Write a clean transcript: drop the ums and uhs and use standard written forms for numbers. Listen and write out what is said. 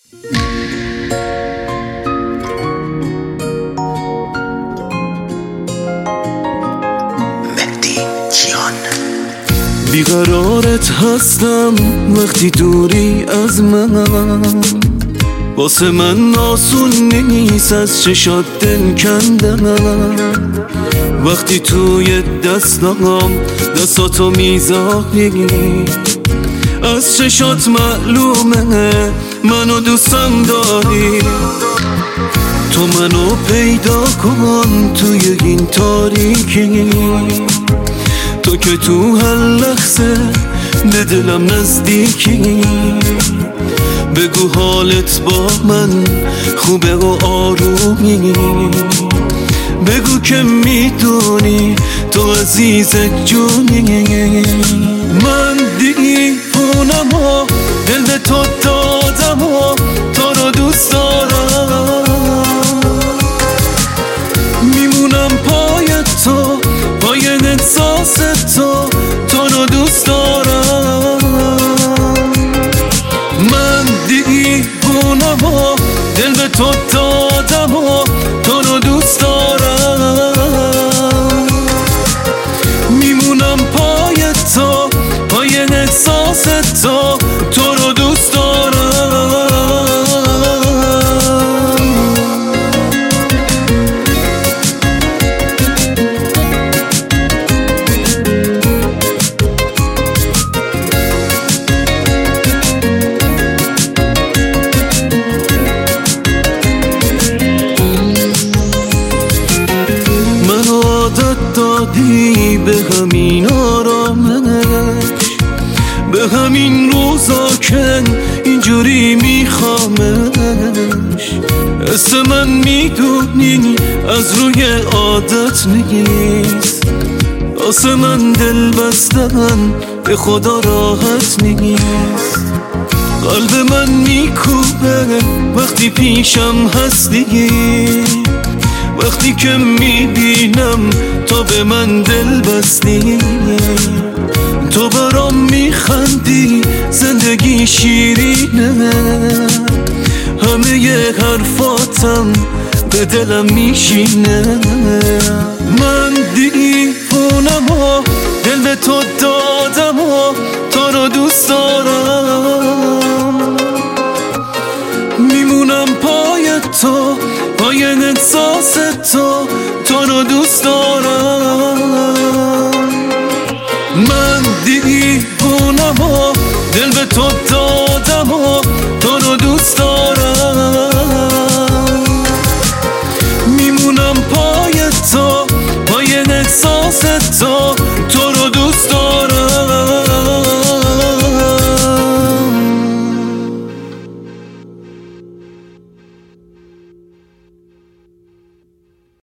بیقرارت هستم وقتی دوری از من، واسه من آسون نیست از چشات دل کندم. وقتی توی دستاتو میذاری، از چشات معلومه منو دوستم داری. تو منو پیدا کن توی این تاریکی، تو که تو هر لحظه به دلم نزدیکی. بگو حالت با من خوبه و آرومی، بگو که میدونی تو عزیز جونی. من دیوونم و دل به تو دادم و تو رو دوست دارم. میمونم پای تو، پای احساس تو، تو رو دوست دارم. من دیوونم و دل به تو دادم و تو رو دوست دارم. میمونم پای تو، پای احساس تو، تو رو دوست دارم. دادی به همین آرامش، به همین روزا که اینجوری میخوامش. اسم من میدونی از روی عادت نیست، واسه من دل بستن به خدا راحت نیست. قلب من میکوبه وقتی پیشم هستی، وقتی که میبینم تو به من دل بستی. تو برام میخندی، زندگی شیرینه، همه ی حرفاتم به دلم میشینه. من دیوونم و دل به تو دادم و تو رو دوست دارم. میمونم پای تو، پای احساس تو، تو رو دوست دارم. من دیوونم و دل به تو